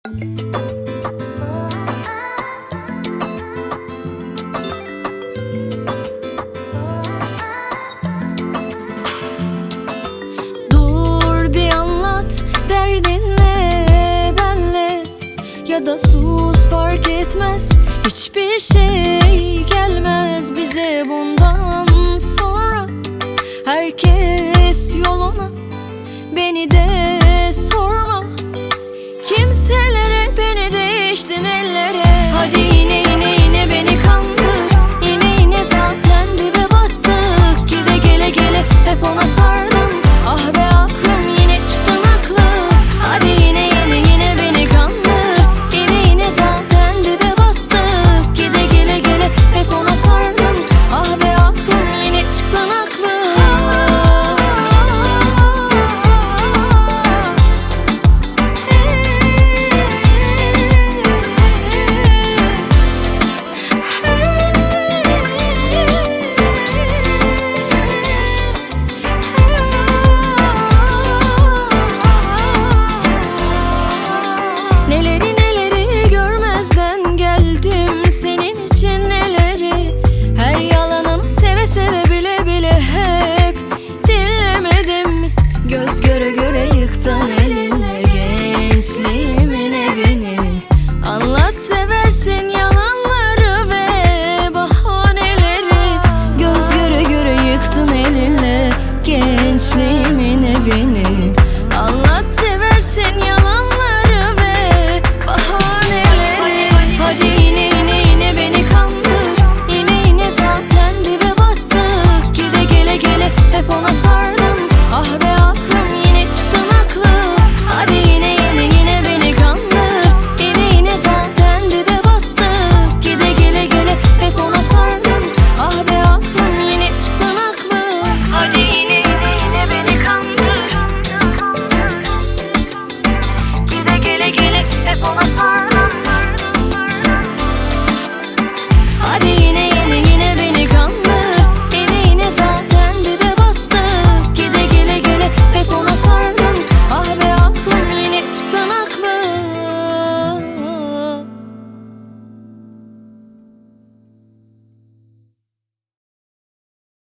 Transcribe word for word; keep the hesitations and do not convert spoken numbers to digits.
Dur bir anlat derdin ne benle, ya da sus fark etmez, hiçbir şey gelmez bize bundan sonra. Herkes yoluna, beni de sorma. Kimselere beni değiştin ellere. Hadi